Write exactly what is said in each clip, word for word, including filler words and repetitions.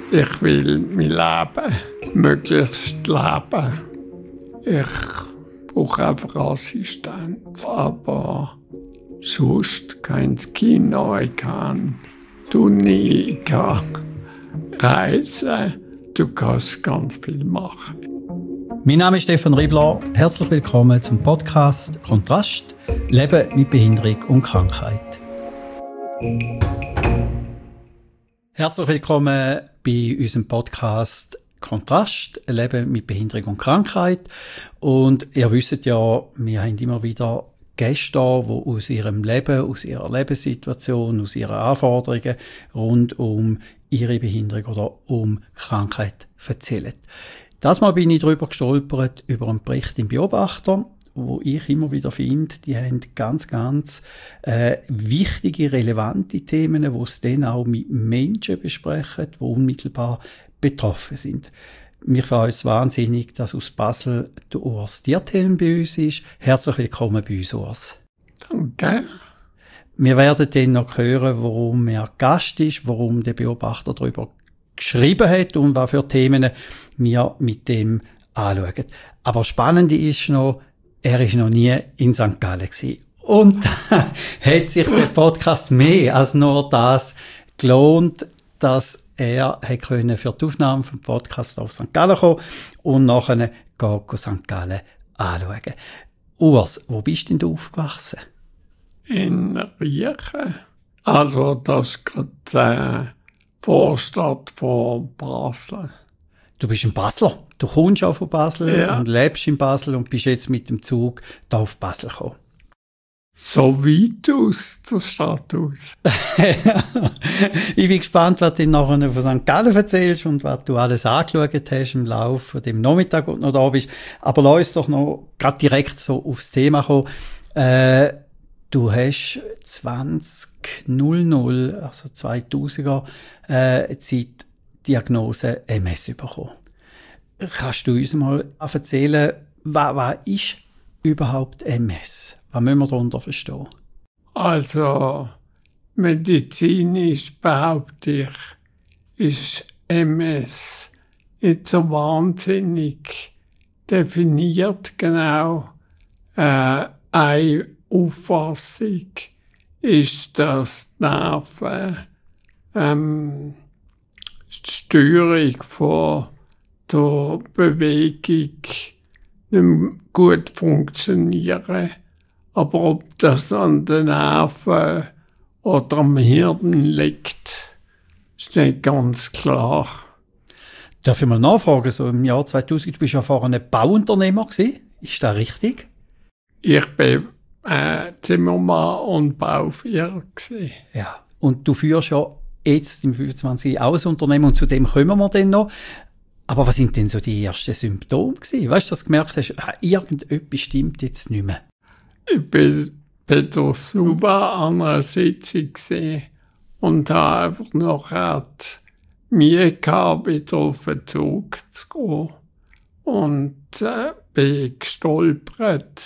Ich will mein Leben möglichst leben. Ich brauche einfach Assistenz, aber sonst kein Kino, ich kann Uni, ich kann reisen, du kannst ganz viel machen. Mein Name ist Stefan Riebler. Herzlich willkommen zum Podcast Kontrast – Leben mit Behinderung und Krankheit. Herzlich willkommen bei unserem Podcast Kontrast – Leben mit Behinderung und Krankheit. Und ihr wisst ja, wir haben immer wieder Gäste da, die aus ihrem Leben, aus ihrer Lebenssituation, aus ihren Anforderungen rund um ihre Behinderung oder um Krankheit erzählen. Das Mal bin ich darüber gestolpert, über einen Bericht im Beobachter, wo ich immer wieder finde, die haben ganz, ganz äh, wichtige, relevante Themen, die es dann auch mit Menschen besprechen, die unmittelbar betroffen sind. Mich freut es wahnsinnig, dass aus Basel der Urs Diethelm bei uns ist. Herzlich willkommen bei uns, Urs. Danke. Wir werden dann noch hören, warum er Gast ist, warum der Beobachter darüber geschrieben hat und was für Themen wir mit dem anschauen. Aber spannend ist noch, er ist noch nie in Sankt Gallen gewesen. Und hat sich der Podcast mehr als nur das gelohnt, dass er können für die Aufnahme vom Podcast auf Sankt Gallen kommen und nachher gehen Sankt Gallen anschauen. Urs, wo bist denn du aufgewachsen? In Riechen. Also das ist gerade äh, Vorstadt von Basel. Du bist ein Basler. Du kommst auch von Basel Ja. und lebst in Basel und bist jetzt mit dem Zug da auf Basel gekommen. So weit aus der Stadt aus. Ich bin gespannt, was du nachher von Sankt Gallen erzählst und was du alles angeschaut hast im Laufe von dem Nachmittag, wo du noch da bist. Aber lass uns doch noch gerade direkt so aufs Thema kommen. Äh, du hast zwanzig null, also zweitausender äh, Zeit Diagnose M S bekommen. Kannst du uns mal erzählen, was, was ist überhaupt M S? Was müssen wir darunter verstehen? Also medizinisch behaupte ich, ist M S nicht so wahnsinnig definiert genau. Äh, eine Auffassung ist, dass die Nerven ähm, die Steuerung von der Bewegung nicht mehr gut funktionieren. Aber ob das an den Nerven oder am Hirn liegt, ist nicht ganz klar. Darf ich mal nachfragen? So im Jahr zweitausend, du bist ja vorher ein Bauunternehmer gewesen. Ist das richtig? Ich bin äh, Zimmermann und Bauführer gewesen. Ja. Und du führst ja jetzt im fünfundzwanzig auch ein Unternehmen und zu dem kommen wir dann noch. Aber was sind denn so die ersten Symptome gewesen? Weißt du, dass du gemerkt hast, ah, irgendetwas stimmt jetzt nicht mehr? Ich bin bei der Suva an einer Sitzung gewesen und habe einfach nachher die Mühe gehabt, wieder auf den Zug zu gehen. Und äh, bin gestolpert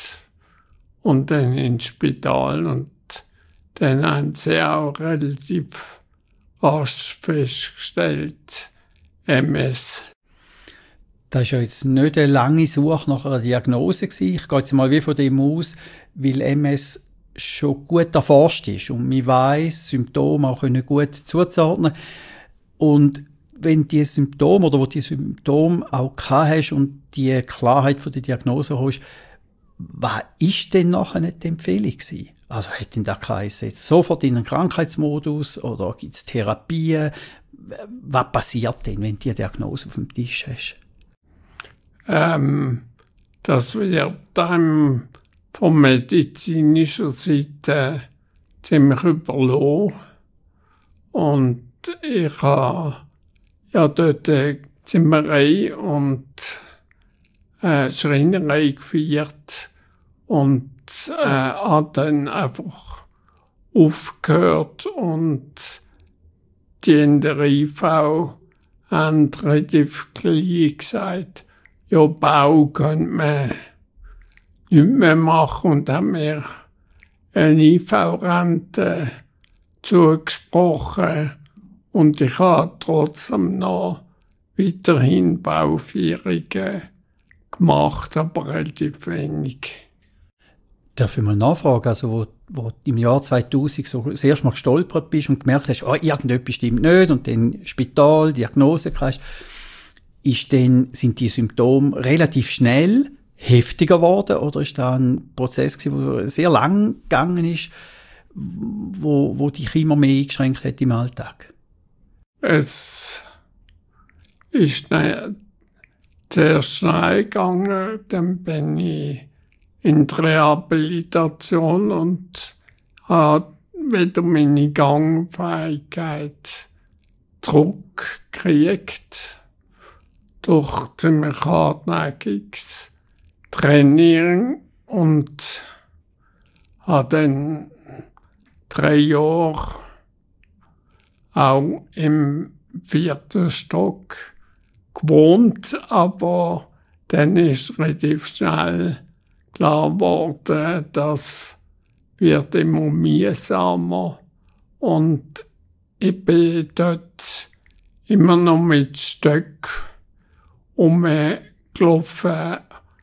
und dann ins Spital. Und dann haben sie auch relativ rasch festgestellt, M S. Das war ja jetzt nicht eine lange Suche nach einer Diagnose gewesen. Ich gehe jetzt mal wie von dem aus, weil M S schon gut erforscht ist und man weiss, Symptome auch können gut zuzuordnen. Und wenn die Symptome oder wo die Symptome auch gehabt hast und die Klarheit von der Diagnose hast, was ist denn nachher die Empfehlung gewesen? Also hat denn der Kreis jetzt sofort in einen Krankheitsmodus oder gibt es Therapien? Was passiert denn, wenn du die Diagnose auf dem Tisch hast? Ähm, das wird dann von medizinischer Seite ziemlich überlassen. Und ich habe ja dort eine Zimmerei und äh, Schreinerei geführt und äh, habe dann einfach aufgehört und die in der I V haben relativ gleich gesagt, ja, Bau könnte man nicht mehr machen und haben mir eine I V-Rente zugesprochen Und ich habe trotzdem noch weiterhin Bauführungen gemacht, aber relativ wenig. Darf ich mal nachfragen, also wo, wo du im Jahr zweitausend so das erste Mal gestolpert bist und gemerkt hast, oh, irgendetwas stimmt nicht und dann Spital, Diagnose kriegst, ist dann, sind die Symptome relativ schnell heftiger geworden oder ist da ein Prozess gewesen, der sehr lang gegangen ist, wo, wo dich immer mehr eingeschränkt hat im Alltag? Es ist schnell, sehr schnell gegangen, dann bin ich in die Rehabilitation und habe wieder meine Gangfähigkeit zurückgekriegt durch ziemlich hartnäckiges Training und habe dann drei Jahre auch im vierten Stock gewohnt, aber dann ist relativ schnell klar geworden, das wird immer mühsamer und ich bin dort immer noch mit Stöck rumgelaufen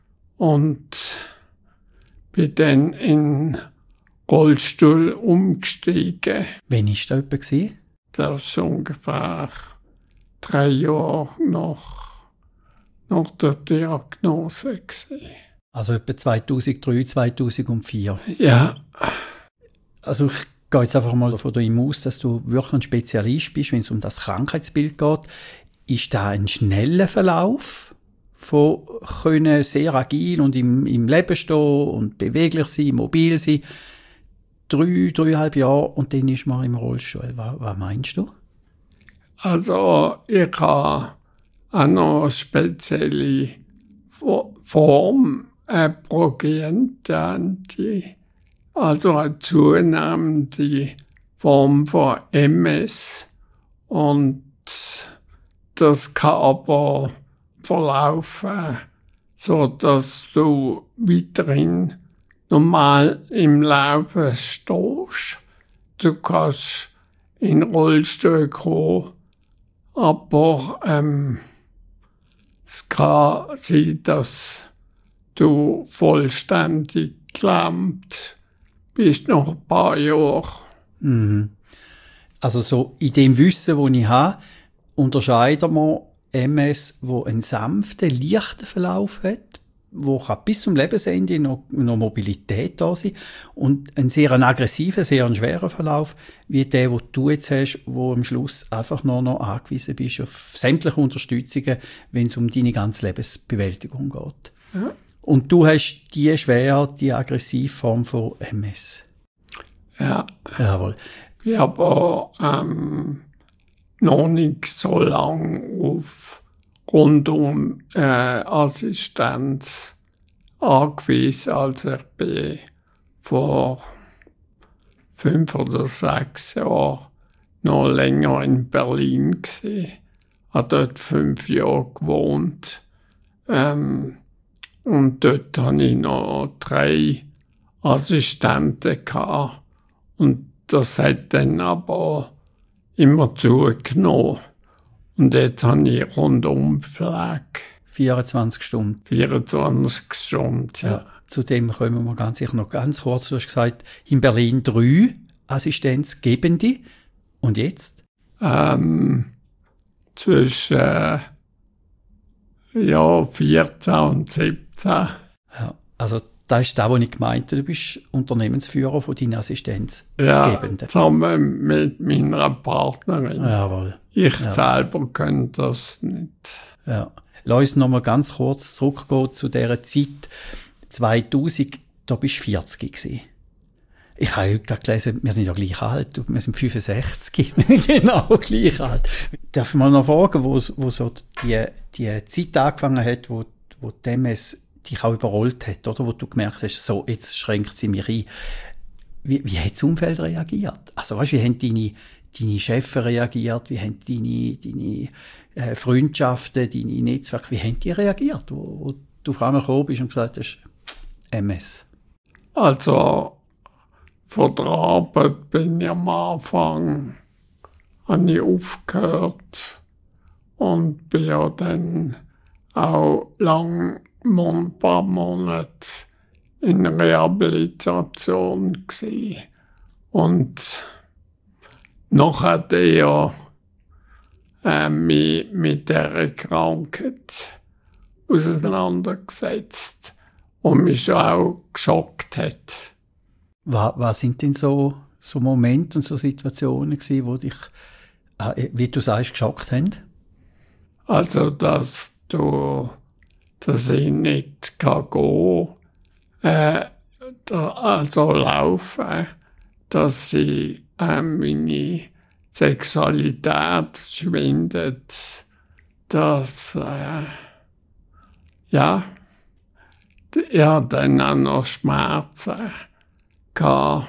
und bin dann in den Rollstuhl umgestiegen. Wann war das etwa gewesen? Das war ungefähr drei Jahre nach, nach der Diagnose gewesen. Also etwa zweitausenddrei, zweitausendvier. Ja. Also ich gehe jetzt einfach mal von dem aus, dass du wirklich ein Spezialist bist, wenn es um das Krankheitsbild geht. Ist da ein schneller Verlauf von können sehr agil und im, im Leben stehen und beweglich sein, mobil sein, drei, dreieinhalb Jahre und dann ist man im Rollstuhl. Was, was meinst du? Also ich habe auch noch eine spezielle Form, eine Progenientantie, also eine zunehmende Form von M S. Und das kann aber verlaufen, so dass du weiterhin normal im Leben stehst. Du kannst in den Rollstuhl kommen, aber ähm, es kann sein, dass du vollständig gelähmt bist nach ein paar Jahren. Mhm. Also so in dem Wissen, das ich habe, unterscheiden wir M S, wo einen sanften, leichten Verlauf hat, wo kann bis zum Lebensende noch, noch Mobilität da sein und einen sehr aggressiven, sehr einen schweren Verlauf, wie der, den du jetzt hast, wo am Schluss einfach nur noch angewiesen bist auf sämtliche Unterstützungen, wenn es um deine ganze Lebensbewältigung geht. Ja. Und du hast die schwere, die aggressive Form von M S. Ja. Jawohl. Ich habe auch, ähm, noch nicht so lange auf rundum äh, Assistenz angewiesen, als ich bin vor fünf oder sechs Jahren noch länger in Berlin gsi. Ich habe dort fünf Jahre gewohnt. Ähm, und dort hatte ich noch drei Assistenten gehabt. Und das hat dann aber immer zugenommen. Und jetzt habe ich Rundumpflege. vierundzwanzig Stunden. vierundzwanzig Stunden, ja. Ja, zu dem kommen wir ganz sicher noch ganz kurz. Du hast gesagt, in Berlin drei Assistenzgebende. Und jetzt? Ähm, zwischen äh, ja, vierzehn und siebzehn. Ja, also das ist das, was ich gemeint habe. Du bist Unternehmensführer von deinen Assistenzgebenden. Ja, zusammen mit meiner Partnerin. Jawohl. Ich Ja. selber könnte das nicht. Ja. Lass uns noch mal ganz kurz zurückgehen zu dieser Zeit zweitausend. Da bist du vierzig gewesen. Ich habe heute gerade gelesen, wir sind ja gleich alt. Wir sind fünfundsechzig. Genau gleich alt. Darf ich mal noch fragen, wo, wo so die, die Zeit angefangen hat, wo, wo die M S dich auch überrollt hat, oder? Wo du gemerkt hast, so, jetzt schränkt sie mich ein. Wie, wie hat das Umfeld reagiert? Also, weißt du, wie haben deine, deine Chefs reagiert? Wie haben deine, deine äh, Freundschaften, deine Netzwerke, wie haben die reagiert? Wo, wo du auf einmal gekommen bist und gesagt hast, M S. Also, von der Arbeit bin ich am Anfang habe ich aufgehört und bin ja dann auch lang, ein paar Monate in Rehabilitation gewesen. Und noch hat er äh, mich mit dieser Krankheit auseinandergesetzt und mich auch geschockt hat. Was, was sind denn so, so Momente und so Situationen gewesen, wo dich, äh, wie du sagst, geschockt haben? Also, dass du, dass ich nicht kann gehen, äh, da, also laufen, dass ich äh, meine Sexualität schwindet, dass, äh, ja, ich hatte dann auch noch Schmerzen gehabt,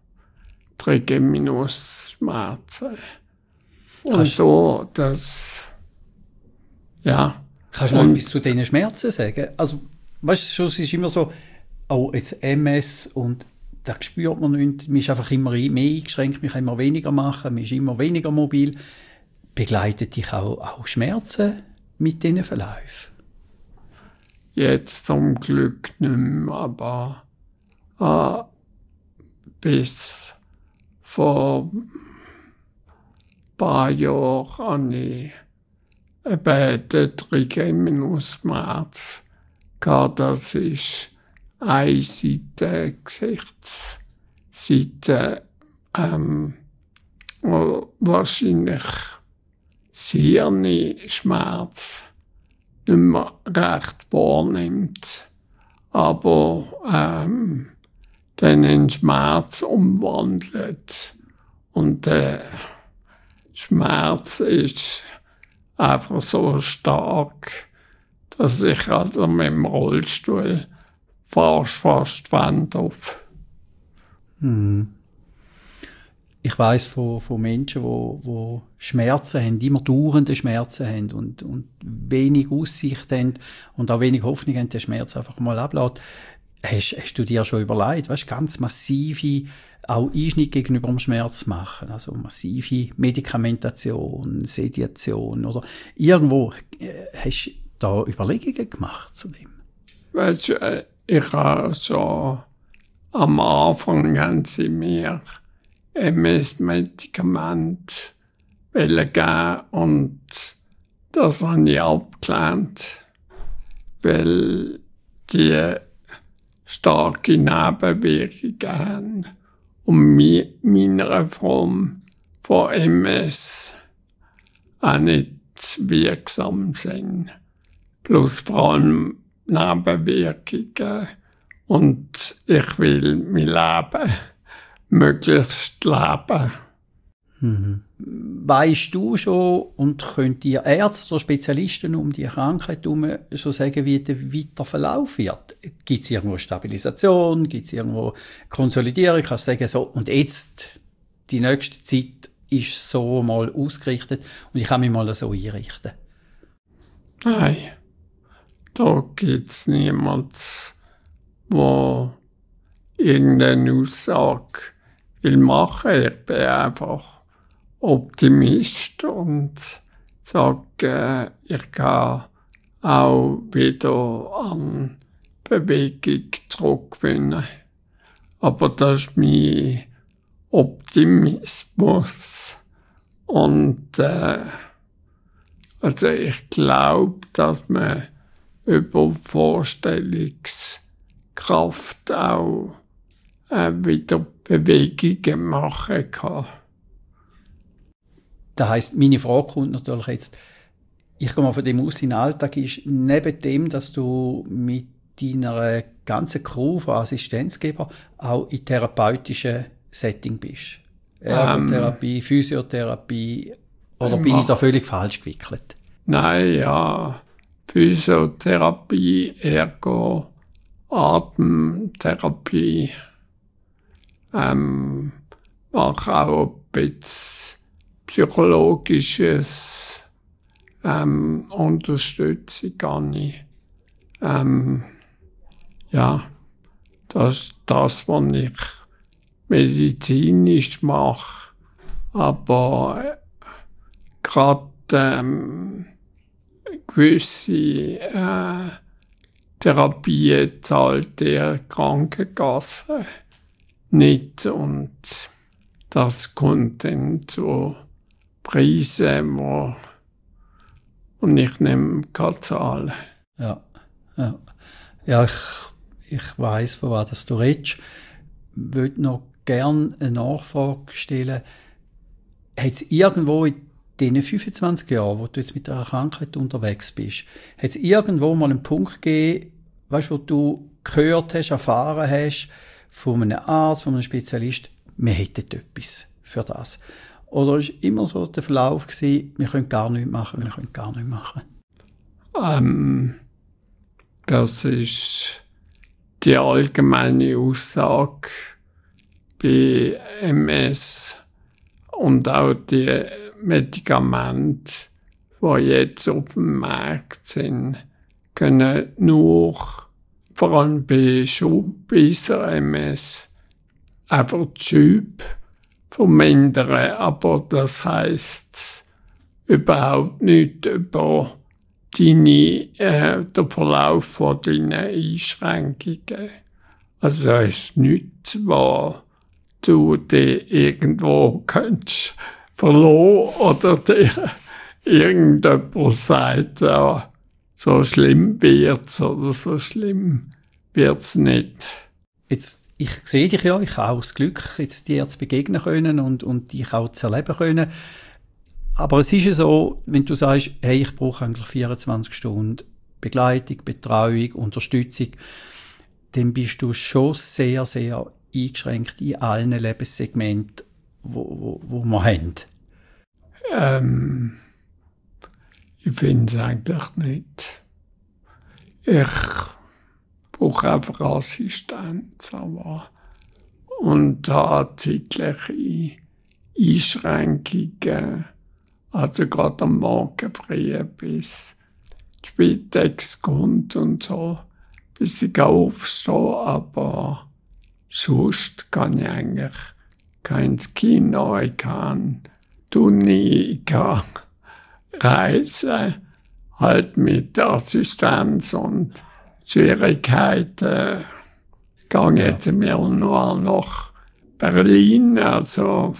Trigeminusschmerzen. Und Kannst- so, das, ja. Kannst du noch Und- etwas zu diesen Schmerzen sagen? Also, weißt du, es ist immer so, oh, jetzt M S und da spürt man nicht, man ist einfach immer mehr eingeschränkt, man kann immer weniger machen, man ist immer weniger mobil. Begleitet dich auch, auch Schmerzen mit diesen Verläufen? Jetzt zum Glück nicht mehr, aber äh, bis vor ein paar Jahren hatte ich eben den Trigeminusschmerz gehabt. Das ist eine Seite, Gesichtsseite, ähm, wo wahrscheinlich Hirnschmerz nicht mehr recht wahrnimmt, aber ähm, dann in Schmerz umwandelt. Und der Schmerz ist einfach so stark, dass ich also mit dem Rollstuhl fast, fast wende auf. Ich weiss von, von Menschen, die wo, wo Schmerzen haben, immer dauernde Schmerzen haben und, und wenig Aussicht haben und auch wenig Hoffnung haben, den Schmerz einfach mal ablässt. Hast, hast du dir schon überlegt, weißt, ganz massive auch Einschnitte gegenüber dem Schmerz machen, also massive Medikamentation, Sedation oder irgendwo, äh, hast du da Überlegungen gemacht zu dem? Weißt du, äh, ich habe so am Anfang haben sie mir M S-Medikament geben und das habe ich abgelehnt, weil die starke Nebenwirkungen haben und mi meiner Form von M S auch nicht wirksam sind. Plus vor allem Nebenwirkungen. Und ich will mein Leben möglichst leben. Mhm. Weißt du schon und könnt ihr Ärzte oder Spezialisten um die Krankheit herum schon sagen, wie der weiter Verlauf wird? Gibt es irgendwo Stabilisation? Gibt es irgendwo Konsolidierung? Kannst du sagen, so, und jetzt, die nächste Zeit ist so mal ausgerichtet und ich kann mich mal so einrichten? Nein, da gibt es niemanden, der irgendeine Aussage will machen. Ich bin einfach Optimist und sage, ich kann auch wieder an Bewegung zurückgewinnen. Aber das ist mein Optimismus. Und äh, also ich glaube, dass man über Vorstellungskraft auch äh, wieder Bewegungen machen kann. Das heisst, meine Frage kommt natürlich jetzt, ich gehe mal von dem aus, dein Alltag ist neben dem, dass du mit deiner ganzen Crew von Assistenzgeber auch in therapeutischen Setting bist. Ergotherapie, ähm, Physiotherapie, oder bin ich da völlig falsch gewickelt? Nein, ja, Physiotherapie, Ergo, Atemtherapie, ähm, mache auch ein bisschen psychologisches ähm, Unterstützung gar nicht. Ähm, ja, das ist das, was ich medizinisch mache. Aber gerade ähm, gewisse äh, Therapien zahlt der Krankenkasse nicht und das kommt dann zu Preisen, wo und ich nehme keine Zahlen. Ja, ja. ja ich, ich weiss, von was du redest. Ich würde noch gerne eine Nachfrage stellen. Hat es irgendwo in diesen fünfundzwanzig Jahren, wo du jetzt mit einer Krankheit unterwegs bist, hat es irgendwo mal einen Punkt gegeben, weißt, wo du gehört hast, erfahren hast, von einem Arzt, von einem Spezialist, wir hätten etwas für das? Oder war immer so der Verlauf gewesen, wir können gar nichts machen, wir können gar nichts machen? Ähm, das ist die allgemeine Aussage bei M S und auch die Medikamente, die jetzt auf dem Markt sind, können nur, vor allem bei Schubweiser M S, einfach die Schübe vermindern, aber das heisst überhaupt nicht über deine, äh, den Verlauf von deinen Einschränkungen. Also da ist nichts, was du dir irgendwo könntest verloren oder dir irgendjemand sagt, ja, so schlimm wird's oder so schlimm wird's nicht. Jetzt, ich sehe dich ja, ich habe auch das Glück, jetzt dir zu begegnen können und, und dich auch zu erleben können. Aber es ist ja so, wenn du sagst, hey, ich brauche eigentlich vierundzwanzig Stunden Begleitung, Betreuung, Unterstützung, dann bist du schon sehr, sehr eingeschränkt in allen Lebenssegmenten, wo, wo, wo wir haben. Ähm, ich finde es eigentlich nicht. Ich brauche einfach Assistenz, aber und habe zeitliche Einschränkungen, also gerade am Morgen früh bis die Spitex kommt und so, bis ich aufstehe, aber sonst kann ich eigentlich kein ins Kino, ich kann Uni, ich kann reisen, halt mit Assistenz und Schwierigkeiten. Ich gehe Ja. jetzt im Januar nach Berlin, also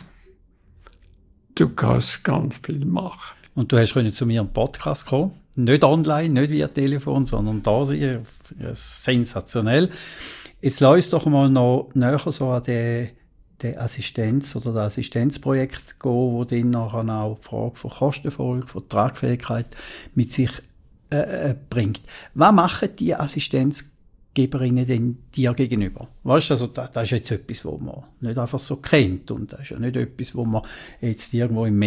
du kannst ganz viel machen. Und du hast können zu mir im Podcast kommen, nicht online, nicht via Telefon, sondern da sein, sensationell. Jetzt lass uns doch mal noch näher so an den, den Assistenz- oder das Assistenzprojekt gehen, wo dann nachher auch die Frage von Kostenfolge, von Tragfähigkeit mit sich äh, bringt. Was machen die Assistenzgeberinnen denn dir gegenüber? Weißt du, also das, das ist jetzt etwas, was man nicht einfach so kennt und das ist ja nicht etwas, was man jetzt irgendwo im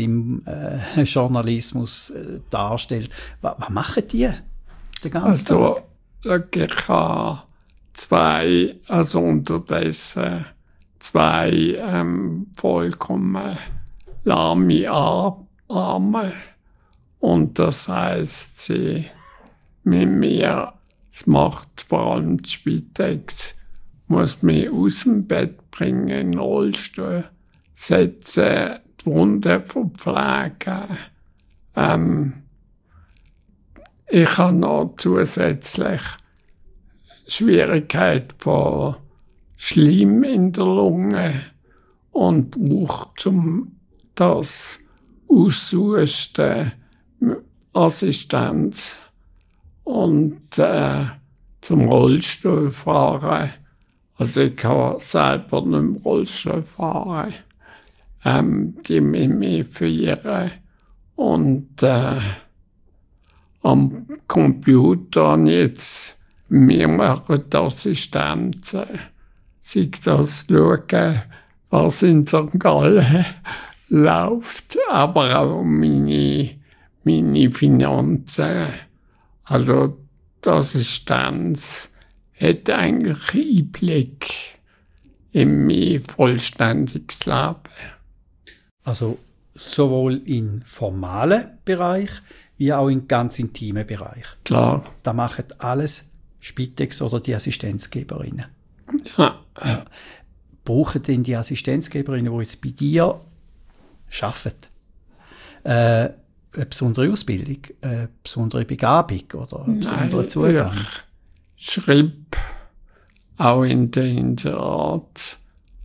Mainstream-Journalismus äh, äh, darstellt. Was, was machen die den ganzen Tag? Also, ich habe zwei, also unterdessen zwei ähm, vollkommen lahme Arme. Und das heisst, sie mit mir, es macht vor allem die Spitex, muss mich aus dem Bett bringen, in den Rollstuhl setzen, die Wunden verpflegen. Ähm, ich habe noch zusätzlich Schwierigkeit von Schleim in der Lunge und brauche zum das auszuhusten Assistenz und äh, zum Rollstuhl fahren. Also ich kann selber nicht im Rollstuhl fahren. Ähm, die müssen mich führen. Und äh, am Computer und jetzt wir machen die Assistenzen. Sei das schauen, was in Sankt Gallen läuft, aber auch meine, meine Finanzen. Also die Assistenz hat eigentlich Einblick in mein vollständiges Leben. Also sowohl im formalen Bereich wie auch im ganz intimen Bereich. Klar. Da machen alles Spitex oder die Assistenzgeberinnen. Ja. Ja. Brauchen denn die Assistenzgeberinnen, die jetzt bei dir arbeiten, äh, eine besondere Ausbildung, eine besondere Begabung oder einen besonderen Zugang? Ich schrieb auch in der Internat,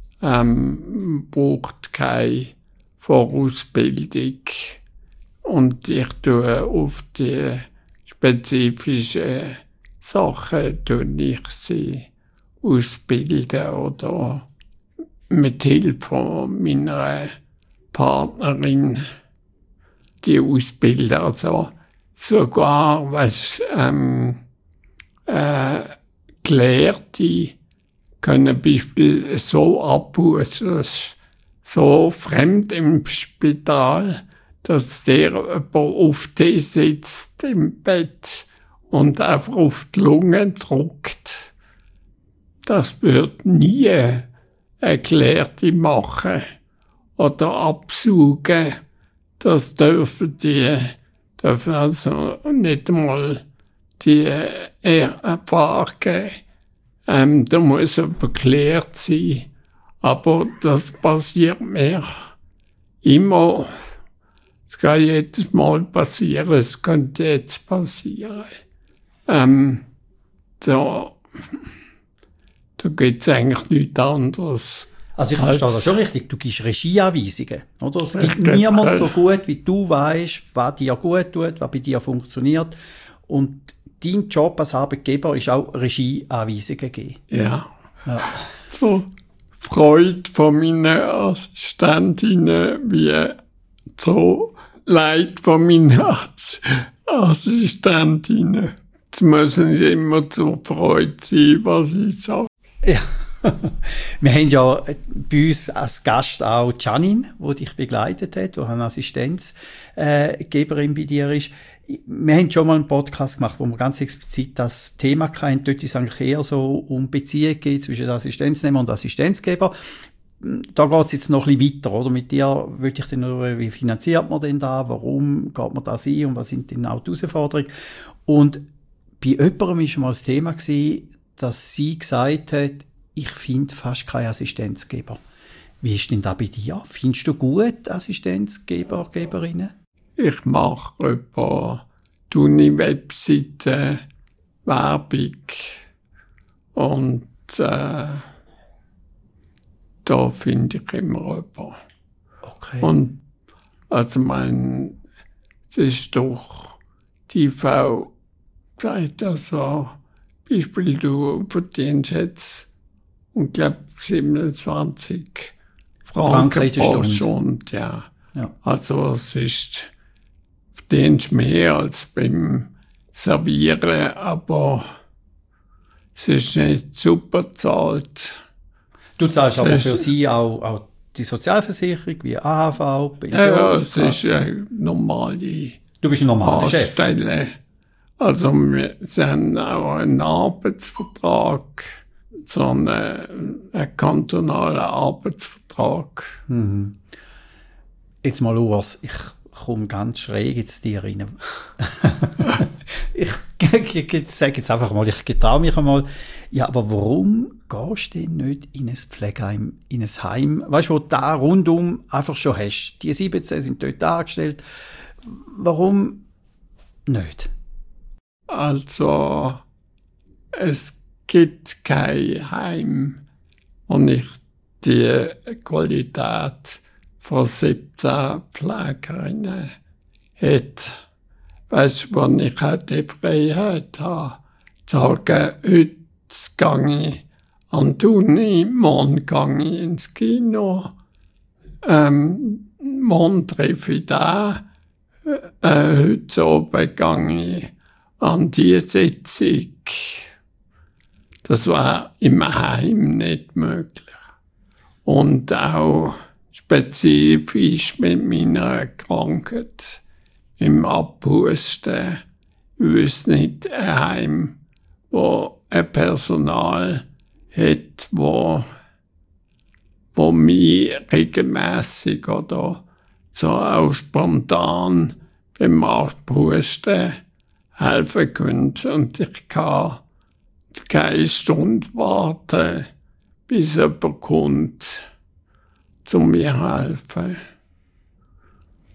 ähm, braucht keine Vorausbildung. Und ich tue auf die spezifischen Sachen tue ich sie ausbilden oder mit Hilfe meiner Partnerin die ausbilden. Also sogar was ähm, äh, Gelehrte können Beispiel so abhusen, so fremd im Spital, dass der jemand auf die sitzt im Bett und einfach auf die Lunge drückt. Das wird nie Erklärte machen oder absaugen. Das dürfen die, dürfen also nicht einmal die Erfahrung geben. Ähm, da muss er beklärt sein. Aber das passiert mir immer. Es kann jedes Mal passieren, es könnte jetzt passieren. Ähm, da da gibt es eigentlich nichts anderes. Also ich verstehe das schon richtig, du gibst Regieanweisungen, oder? Es gibt Ich niemand gebe- so gut, wie du weißt, was dir gut tut, was bei dir funktioniert. Und dein Job als Arbeitgeber ist auch Regieanweisungen geben. Ja. Ja. So Freude von meinen Assistentinnen wie so Leid von meinen Ass- Assistentinnen. Es muss nicht immer zur Freude sein, was ich sage. Ja. Wir haben ja bei uns als Gast auch Janine, die dich begleitet hat, die eine Assistenzgeberin bei dir ist. Wir haben schon mal einen Podcast gemacht, wo wir ganz explizit das Thema hatten. Dort ist es eigentlich eher so um Beziehungen geht zwischen Assistenznehmer und Assistenzgeber. Da geht es jetzt noch ein bisschen weiter, oder? Mit dir würde ich dann nur, wie finanziert man denn da? Warum geht man das ein? Und was sind denn auch die Herausforderungen? Und bei jemandem war schon mal das Thema gewesen, dass sie gesagt hat, ich finde fast keine Assistenzgeber. Wie ist denn da bei dir? Findest du gut Assistenzgeber, Geberinnen? Ich mache etwa die Uni-Webseite, Werbung und äh, da finde ich immer jemanden. Okay. Und also mein, es ist doch die Frau gesagt, also Beispiel, du verdienst jetzt und glaub siebenundzwanzig Franken Franken die pro Stunde. Stunde, ja. Ja. Also es ist, verdienst mehr als beim Servieren, aber es ist nicht super bezahlt. Du zahlst Das aber ist- für sie auch, auch die Sozialversicherung, wie A H V, Pension. Ja, ja, es ist eine normale Du bist ein normaler Chef. Anstelle. Also wir sie haben auch einen Arbeitsvertrag, so einen, einen kantonalen Arbeitsvertrag. Jetzt mal Urs, ich komme ganz schräg jetzt dir rein. ich, ich, ich sage jetzt einfach mal, ich getraue mich einmal. Ja, aber warum gehst du denn nicht in ein Pflegeheim, in ein Heim, weißt du, wo du da rundum einfach schon hast? Die siebzehn sind dort angestellt. Warum nicht? Also es gibt kein Heim, wo nicht die Qualität von siebzehn Pflegerinnen hat. Weißt du, wenn ich auch die Freiheit habe, zu sagen, heute gehe ich an die Uni, morgen gehe ich ins Kino, ähm, morgen treffe ich da, äh, heute Abend gehe ich an die Sitzung. Das war im Heim nicht möglich. Und auch spezifisch mit meiner Krankheit im Abhusten ist nicht ein Heim, wo ein Personal hat, wo, wo mich regelmässig oder so auch spontan beim Abhusten helfen könnte. Und ich kann keine Stunde warten, bis jemand kommt, zu mir helfen.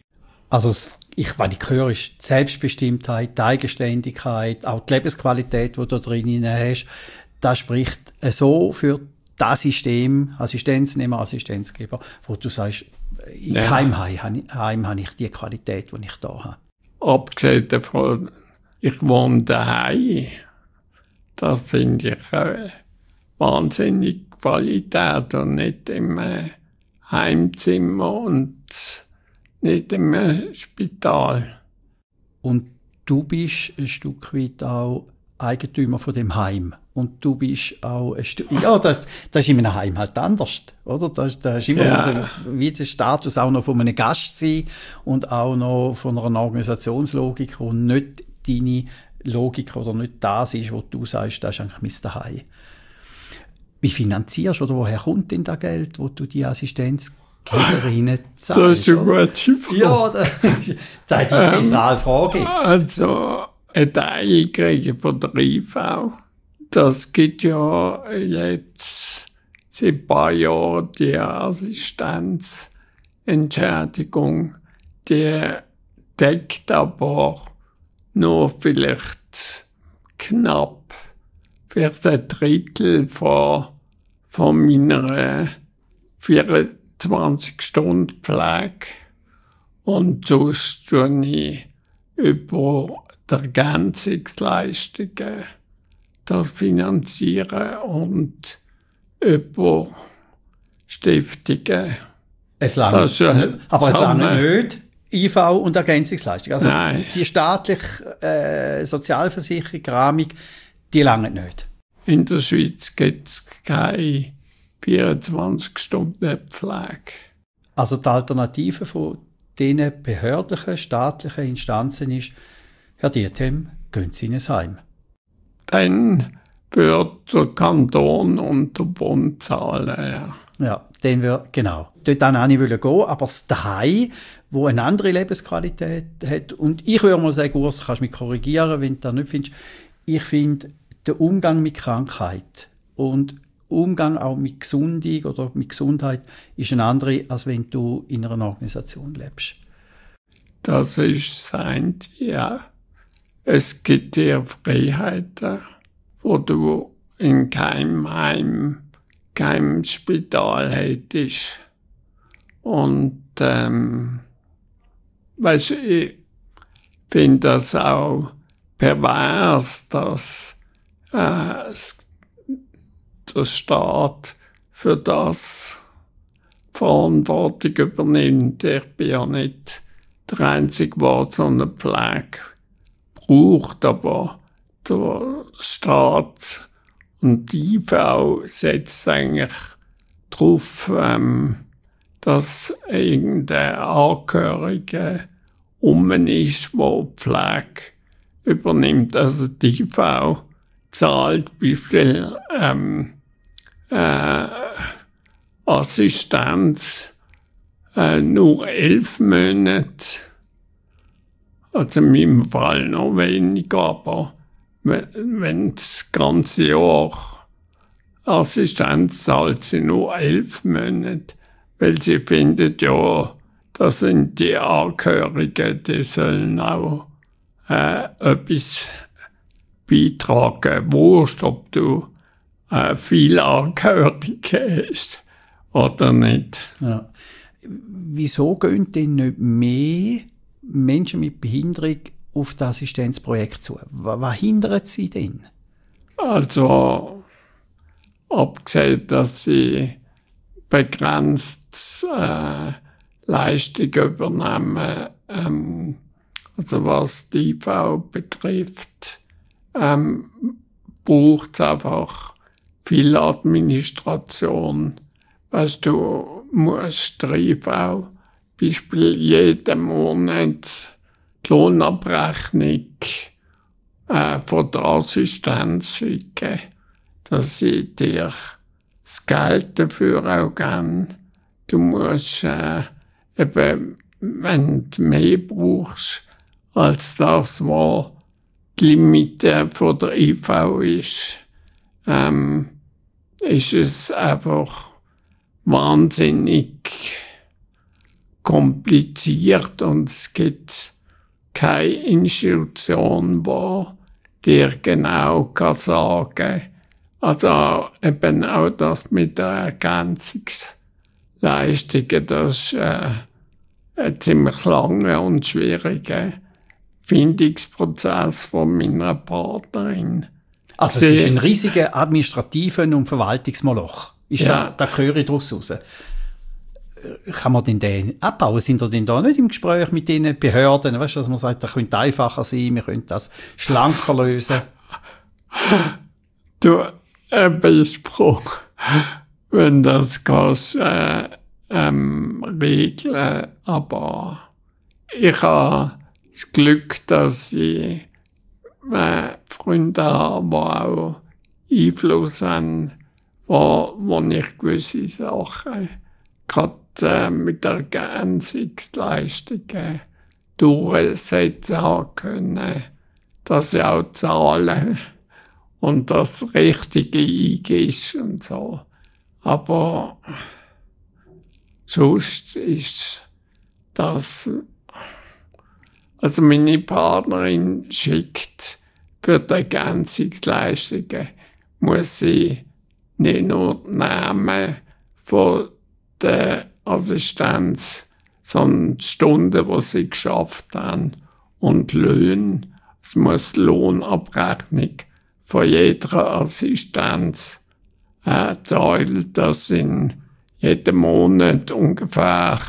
Also ich, was ich höre, ist die Selbstbestimmtheit, die Eigenständigkeit, auch die Lebensqualität, die du drin hast. Das spricht so für das System, Assistenznehmer, Assistenzgeber, wo du sagst, in Ja. keinem Heim, Heim habe ich die Qualität, die ich da habe. Abgesehen davon, ich wohne daheim. Das finde ich eine wahnsinnige Qualität und nicht im äh, Heimzimmer und nicht im äh, Spital. Und du bist ein Stück weit auch Eigentümer von dem Heim. Und du bist auch ein Stück... Ja, das, das ist in einem Heim halt anders, oder? Das, das ist immer Ja. so der, wie der Status auch noch von einem Gast sein und auch noch von einer Organisationslogik, die nicht deine Logik oder nicht das ist, wo du sagst, das ist eigentlich mein Daheim. Wie finanzierst du oder woher kommt denn das Geld, wo du die Assistenzgeberinnen zahlst? Das ist eine oder? gute Frage. Ja, das ist, das ist die zentrale Frage jetzt. Also, eine Teil kriege ich von der I V. Das gibt ja jetzt seit ein paar Jahren die Assistenzentschädigung. Die deckt aber nur vielleicht knapp vielleicht ein Drittel von, von meiner vierundzwanzig Stunden Pflege. Und sonst tue ich über die Ergänzungsleistungen das finanzieren und über Stiftungen. Es langt, Das ist ja aber es zusammen- langt nicht I V und Ergänzungsleistung. Also Nein. die staatliche äh, Sozialversicherung, Rahmung, die langt nicht. In der Schweiz gibt es keine vierundzwanzig Stunden Pflege. Also die Alternative von diesen behördlichen, staatlichen Instanzen ist, Herr Diethelm, gehen Sie in ein Heim. Dann wird der Kanton und der Bund zahlen. Ja. Ja, den wir, genau. Dort auch nicht gehen wollen, aber das Daheim, wo eine andere Lebensqualität hat. Und ich würde mal sagen, Urs, kannst mich korrigieren, wenn du das nicht findest. Ich finde, der Umgang mit Krankheit und Umgang auch mit Gesundung oder mit Gesundheit ist ein anderer, als wenn du in einer Organisation lebst. Das ist sein, ja. Es gibt dir Freiheiten, wo du in keinem Heim, keinem Spital hättest. Und, ähm, weißt du, ich finde das auch pervers, dass äh, es- der Staat für das Verantwortung übernimmt. Ich bin ja nicht der Einzige, der so eine Pflege braucht, aber der Staat und die I V setzt eigentlich darauf, ähm, dass irgendein Angehöriger um ist, der Pflege übernimmt. Also die I V zahlt Beispiel ähm, äh, Assistenz äh, nur elf Monate. Also in meinem Fall noch weniger, aber wenn, wenn das ganze Jahr Assistenz zahlt sie nur elf Monate, weil sie findet ja, das sind die Angehörigen, die sollen auch äh, etwas beitragen. Wurscht, ob du äh, viele Angehörige hast oder nicht. Ja. Wieso gehen denn nicht mehr Menschen mit Behinderung auf das Assistenzprojekt zu? Was, was hindert sie denn? Also, abgesehen, dass sie begrenzt äh, Leistung übernehmen, ähm, also was die I V betrifft, ähm, braucht es einfach viel Administration. Weißt du, musst der I V Beispiel jeden Monat die Lohnabrechnung äh, von der Assistenz schicken, dass sie dir das Geld dafür auch geben. Du musst äh, eben, wenn du mehr brauchst, als das, was die Limite von der I V ist, ähm, ist es einfach wahnsinnig kompliziert und es gibt keine Institution, die dir genau kann sagen, also eben auch das mit der Ergänzungsleistungen, das ist äh, ein ziemlich langer und schwieriger Findungsprozess von meiner Partnerin. Also es ist ein riesiger administrativer und Verwaltungsmoloch. Ist Ja. da, da höre ich daraus raus. Kann man denn den abbauen? Sind ihr denn da nicht im Gespräch mit den Behörden? Weißt du, dass man sagt, das könnte einfacher sein, wir könnten das schlanker lösen? Du, ein Beispruch, wenn das kannst, äh, ähm, regeln, aber ich habe das Glück, dass ich äh, Freunde habe, die auch Einfluss haben, wo, wo ich gewisse Sachen gerade äh, mit Ergänzungsleistungen durchsetzen habe können, dass ich auch zahlen und das Richtige eingibst und so. Aber sonst ist das, also meine Partnerin schickt für die Ergänzungsleistungen, muss sie nicht nur die Namen von der Assistenz, sondern die Stunden, die sie geschafft haben und Löhne. Es muss Lohnabrechnung von jeder Assistenz äh, zahlen. Das sind jeden Monat ungefähr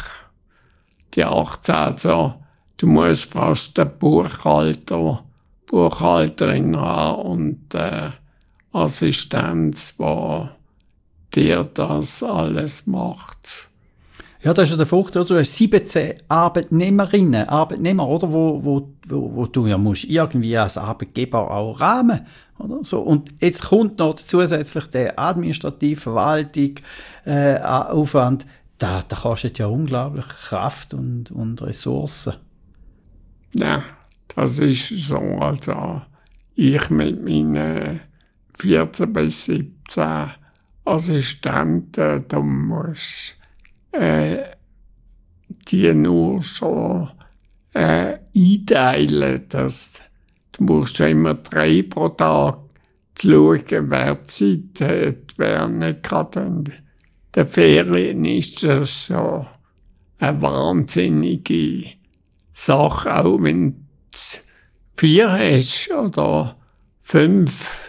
die achtzehn. Also du musst fast den Buchhalter, Buchhalterin haben und äh, Assistenz, die dir das alles macht. Ja, das ist ja der Frucht, oder? Du hast siebzehn Arbeitnehmerinnen, Arbeitnehmer, oder? Wo, wo, wo, wo du ja musst irgendwie als Arbeitgeber auch rahmen, oder? So. Und jetzt kommt noch zusätzlich der administrative Verwaltung, äh, Aufwand. Da, da kostet ja unglaublich Kraft und, und Ressourcen. Ja, das ist so. Also, ich mit meinen vierzehn bis siebzehn Assistenten, da muss äh, die nur so äh, einteilen, dass du musst ja immer drei pro Tag schauen, wer Zeit hat, wer nicht gerade in der Ferien ist. Das so eine wahnsinnige Sache, auch wenn du vier hast oder fünf,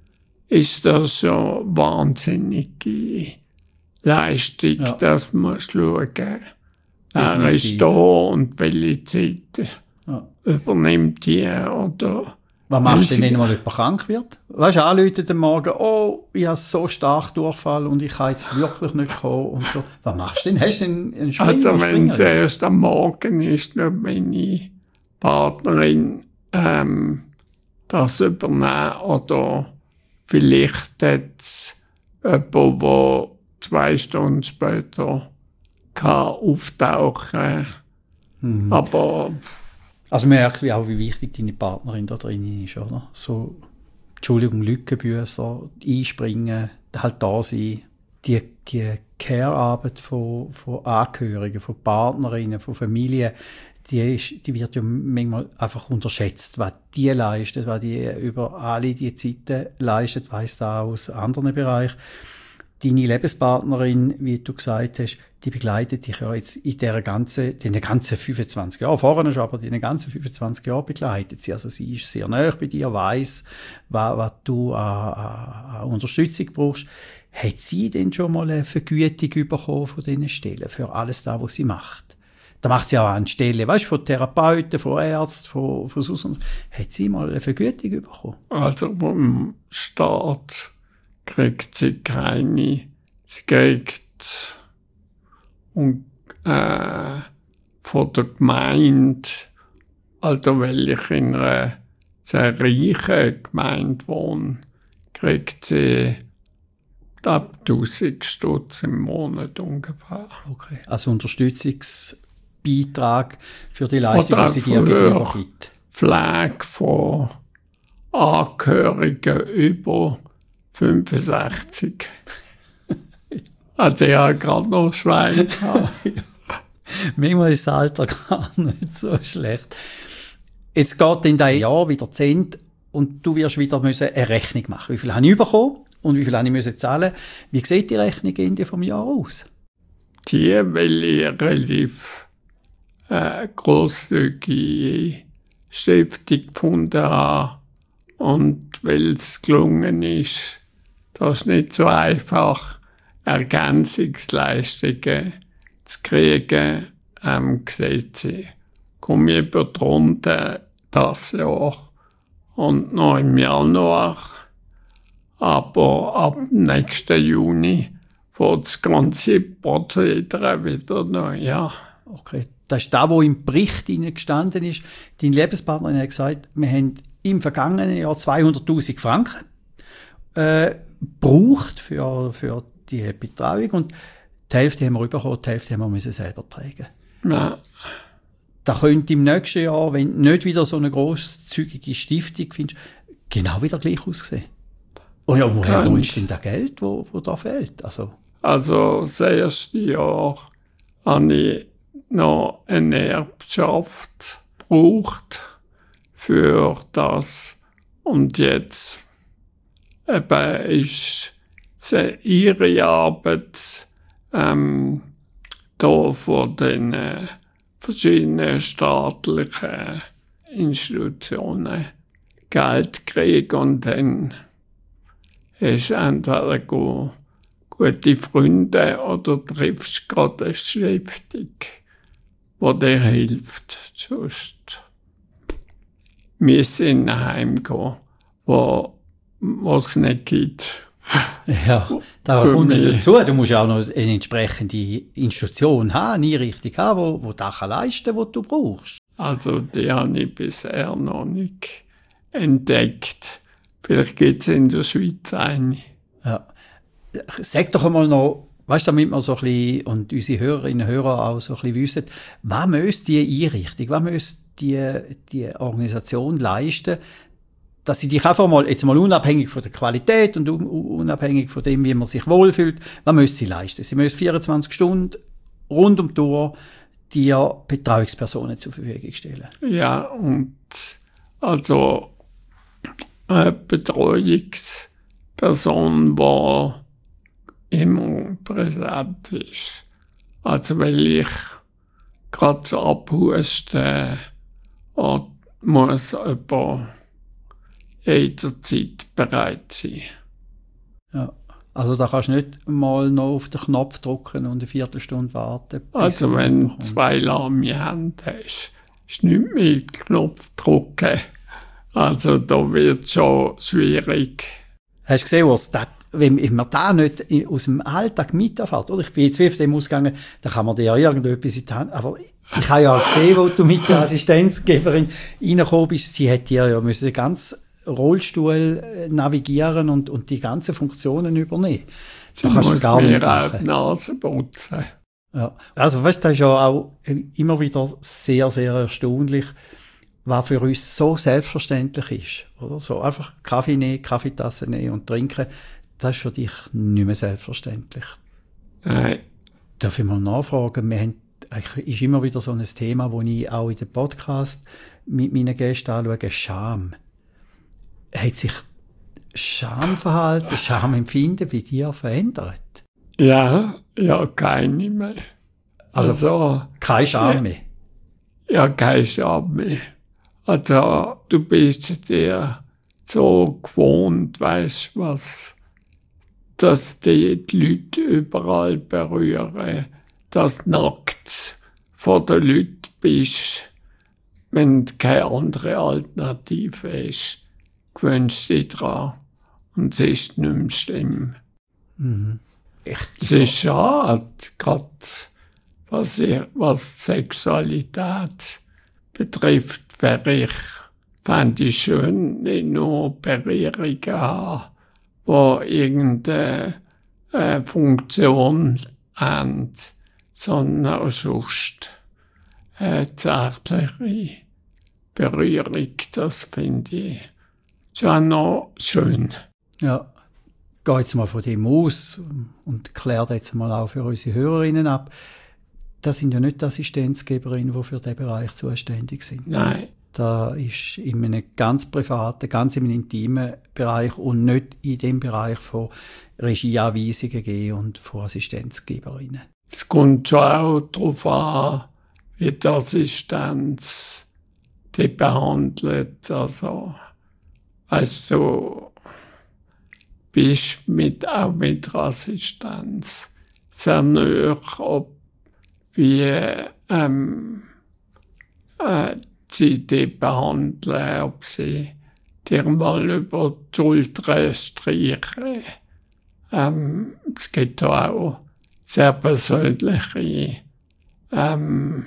ist das so wahnsinnige Leistung, Ja. dass man schauen, wer Definitiv. ist da und welche Zeit Ja. übernimmt die oder Was machst du denn, Wenn wenn mal jemand krank wird? Weißt du, anrufen am Morgen, oh, ich habe so stark Durchfall und ich kann jetzt wirklich nicht kommen und so. Was machst du denn? Hast du denn einen Springer? Also wenn es Springer? erst am Morgen ist, nicht meine Partnerin ähm, das übernehmen oder vielleicht jetzt jemand, der zwei Stunden später kann auftauchen Mhm. aber Also man merkt wie auch, wie wichtig deine Partnerin da drin ist, oder? So, Entschuldigung, Lückenbüßer, einspringen, halt da sein. Die, die Care-Arbeit von, von Angehörigen, von Partnerinnen, von Familien, die, ist, die wird ja manchmal einfach unterschätzt, was die leistet, was die über alle die Zeiten leistet, weiss da aus anderen Bereichen. Deine Lebenspartnerin, wie du gesagt hast, die begleitet dich ja jetzt in dieser ganzen, in den ganzen fünfundzwanzig Jahren. Vorher schon, aber in den ganzen fünfundzwanzig Jahren begleitet sie. Also sie ist sehr nahe bei dir, weiss, was, was du an, an, an Unterstützung brauchst. Hat sie denn schon mal eine Vergütung bekommen von diesen Stellen für alles das, was sie macht? Da macht sie auch an Stellen, weißt du, von Therapeuten, von Ärzten, von, von sonst. Hat sie mal eine Vergütung bekommen? also vom Staat kriegt sie keine. Sie kriegt und, äh, von der Gemeinde, also weil ich in einer sehr reichen Gemeinde wohne, kriegt sie ab tausend Stutz im Monat ungefähr. Okay. Also Unterstützungsbeitrag für die Leistung, Oder die sie dir für- gegenüber gibt. Pflege von Angehörigen über fünfundsechzig. Also ich habe gerade noch Schwein gehabt. Manchmal ist das Alter gar nicht so schlecht. Jetzt geht in dein Jahr wieder zehn und du wirst wieder müssen eine Rechnung machen. Wie viel habe ich bekommen und wie viel habe ich müssen zahlen? Wie sieht die Rechnung Ende vom Jahr aus? Die, weil ich relativ äh, grosszügige Stiftung gefunden habe und weil es gelungen ist, das ist nicht so einfach, Ergänzungsleistungen zu kriegen am Gesetz. Komme ich über die Runde das Jahr und noch im Januar. Aber ab nächsten Juni fängt das ganze Prozedere wieder neu an. Okay. Das ist das, was im Bericht gestanden ist. Deine Lebenspartnerin hat gesagt, wir haben im vergangenen Jahr zweihunderttausend Franken äh, gebraucht für, für die Betreuung und die Hälfte haben wir bekommen, die Hälfte haben wir müssen selber tragen. Ja. Da könnte im nächsten Jahr, wenn du nicht wieder so eine grosszügige Stiftung findest, genau wieder gleich aussehen. Und ja, woher holst du denn das Geld, wo, wo da fehlt? Also, also das erste Jahr habe ich noch eine Erbschaft gebraucht für das. Und jetzt eben ist ihre Arbeit ähm, da von den äh, verschiedenen staatlichen Institutionen Geld kriegen und dann hast du entweder go, gute Freunde oder triffst gerade eine Stiftung, die dir hilft. Sonst müssen in ein Heim gehen, wo es nicht gibt. Ja, da kommt dazu. Du musst auch noch eine entsprechende Institution haben, eine Einrichtung haben, wo, wo das kann leisten kann, was du brauchst. Also, die habe ich bisher noch nicht entdeckt. Vielleicht gibt es in der Schweiz eine. Ja. Sag doch einmal noch, weißt du, damit wir so ein bisschen, und unsere Hörerinnen und Hörer auch so ein bisschen wissen, was müsste die Einrichtung, was müsste die, die Organisation leisten, dass sie dich einfach mal, jetzt mal unabhängig von der Qualität und unabhängig von dem, wie man sich wohlfühlt, was müsste sie leisten? Sie müssen vierundzwanzig Stunden rund um die Uhr dir Betreuungspersonen zur Verfügung stellen. Ja, und also eine Betreuungsperson, die immer präsent ist. Also weil ich gerade zu abhusten äh, muss jemand jederzeit bereit sein. Ja, also da kannst du nicht mal noch auf den Knopf drücken und eine Viertelstunde warten. Also wenn du zwei lahme Hände hast, ist nicht mehr den Knopf drücken. Also da wird es schon schwierig. Hast du gesehen, was das, wenn man da nicht aus dem Alltag miterfährt, oder? Ich bin jetzt wie auf dem ausgegangen, da kann man dir ja irgendetwas in die Hand, aber ich habe ja auch gesehen, wo du mit der Assistenzgeberin reingekommen bist, sie hätte dir ja müssen ganz Rollstuhl navigieren und, und die ganzen Funktionen übernehmen. Da kannst du gar nicht machen. Die Nase putzen. Ja. Also weißt, das ist ja auch immer wieder sehr, sehr erstaunlich, was für uns so selbstverständlich ist. Oder? So einfach Kaffee nehmen, Kaffeetasse nehmen und trinken, das ist für dich nicht mehr selbstverständlich. Nein. Darf ich mal nachfragen? Wir haben, ist immer wieder so ein Thema, das ich auch in den Podcast mit meinen Gästen anschaue, Scham. Hat sich Schamverhalten, Schamempfinden bei dir verändert? Ja, ja, keine mehr. Also, also keine Scham mehr? Ja, keine Scham mehr. Also, du bist dir so gewohnt, weißt du, was, dass die, die Leute überall berühren, dass du nackt vor den Leuten bist, wenn du keine andere Alternative hast. Gewöhnst dich dran und es ist nicht mehr schlimm. Mhm. Es ist schade, gerade was, was Sexualität betrifft, wäre ich, fände ich schön, nicht nur Berührungen haben, die irgendeine äh, Funktion haben, sondern auch sonst äh, zärtliche Berührung, das finde ich schon noch schön. Ja, geh jetzt mal von dem aus und klär jetzt mal auch für unsere Hörerinnen ab. das sind ja nicht die Assistenzgeberinnen, die für diesen Bereich zuständig sind. Nein. Da ist in einem ganz privaten, ganz in einem intimen Bereich und nicht in dem Bereich von Regieanweisungen geben und von Assistenzgeberinnen. Es kommt schon auch darauf an, wie die Assistenz die behandelt. Also, weißt du, bist mit, auch mit der Assistenz sehr nahe, ob wie ähm, äh, sie die behandeln, ob sie dir mal über die Schulter streichen. Ähm, es gibt da auch sehr persönliche ähm,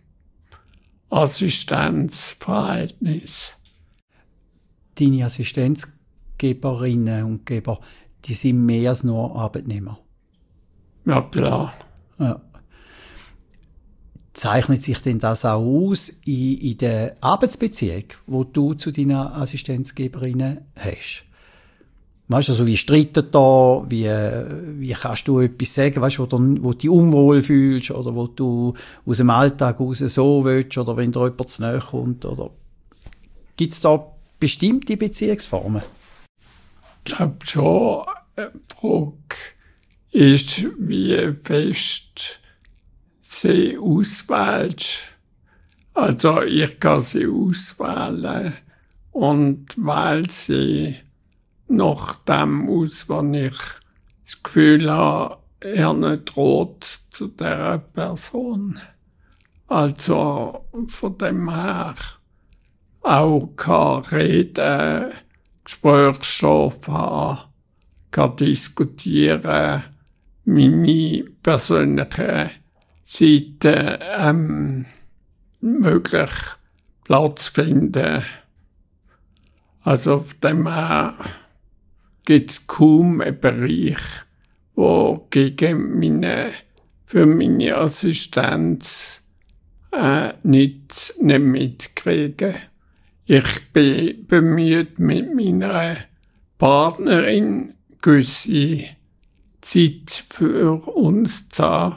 Assistenzverhältnisse. Deine Assistenzgeberinnen und Geber, die sind mehr als nur Arbeitnehmer. Ja, klar. Ja. Zeichnet sich denn das auch aus in, in der Arbeitsbeziehung, wo du zu deinen Assistenzgeberinnen hast? Weißt du, also wie streiten da, wie, wie kannst du etwas sagen, weißt, wo, du, wo du dich unwohl fühlst oder wo du aus dem Alltag raus so willst oder wenn dir jemand zu nahe kommt? Gibt es da bestimmte Beziehungsformen? Ich glaube schon, die Frage ist, wie fest sie auswählst. Also ich kann sie auswählen und wähle sie nach dem aus, was ich das Gefühl habe, er nicht droht zu dieser Person. Also von dem her auch kann reden, Gesprächsstoff haben, kann diskutieren, meine persönliche Seite ähm, möglich Platz finden. Also auf dem her gibt es kaum einen Bereich, wo gegen meine, für meine Assistenz äh, nicht, nicht mitkriege. Ich bin bemüht, mit meiner Partnerin gewisse Zeit für uns zu haben,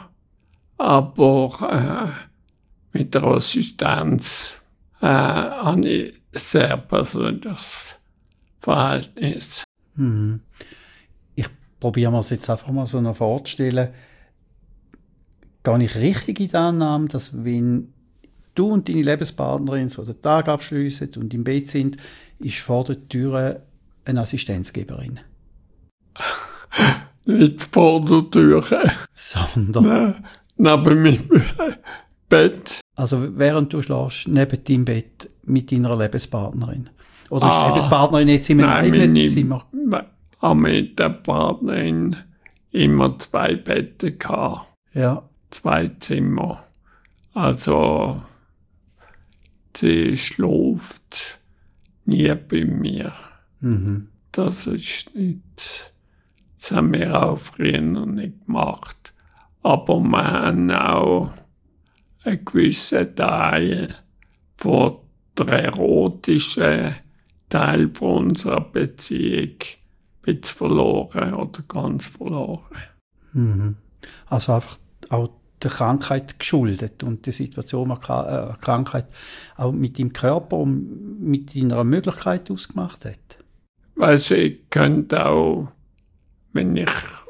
aber äh, mit der Assistenz äh, habe ich ein sehr persönliches Verhältnis. Mhm. Ich probiere mir es jetzt einfach mal so noch vorzustellen. Gehe ich richtig in die Annahme, dass wenn du und deine Lebenspartnerin so den Tag abschliessen und im Bett sind, ist vor der Tür eine Assistenzgeberin? Nicht vor der Tür. Sondern? Neben meinem Bett. Also während du schläfst, neben deinem Bett mit deiner Lebenspartnerin? Oder ah, ist die Lebenspartnerin jetzt in einem nein, eigenen meine, Zimmer? Haben mit der Partnerin immer zwei Betten gehabt. Ja. Zwei Zimmer. Also sie schläft nie bei mir. Mhm. Das ist nicht, das haben wir auch früher noch nicht gemacht. Aber wir haben auch einen gewissen Teil von der erotischen Teil von unserer Beziehung ein verloren oder ganz verloren. Mhm. Also einfach auch der Krankheit geschuldet und die Situation der äh, Krankheit auch mit dem Körper und mit deiner Möglichkeit ausgemacht hat? Weißt du, ich könnte auch, wenn ich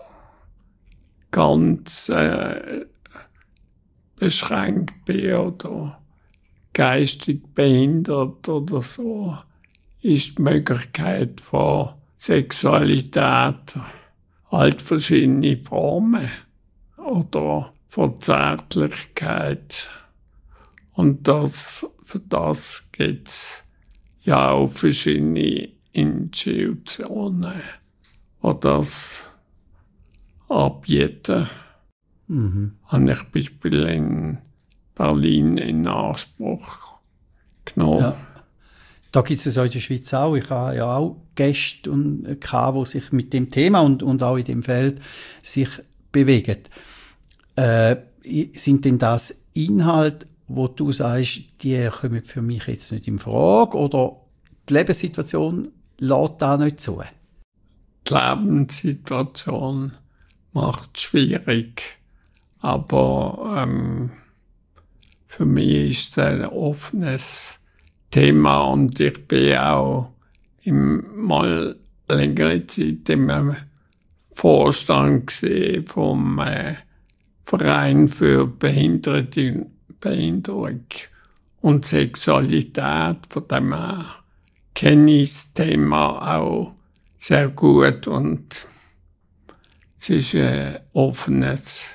ganz äh, beschränkt bin oder geistig behindert oder so, ist die Möglichkeit von Sexualität halt verschiedene Formen oder von Zärtlichkeit. Und das, für das gibt es ja auch verschiedene Institutionen, die das anbieten. Mhm. Habe ich beispielsweise in Berlin in Anspruch genommen. Ja. Da gibt es ja in der Schweiz auch. Ich habe ja auch Gäste, und, die sich mit dem Thema und, und auch in dem Feld sich bewegen. Äh, sind denn das Inhalte, wo du sagst, die kommen für mich jetzt nicht in Frage, oder die Lebenssituation lässt da nicht zu? Die Lebenssituation macht es schwierig, aber ähm, für mich ist es ein offenes Thema und ich bin auch im mal längere Zeit im Vorstand vom äh, Verein für Behinderte, Behinderung und Sexualität. Von dem her kenne ich das Thema auch sehr gut und es ist ein offenes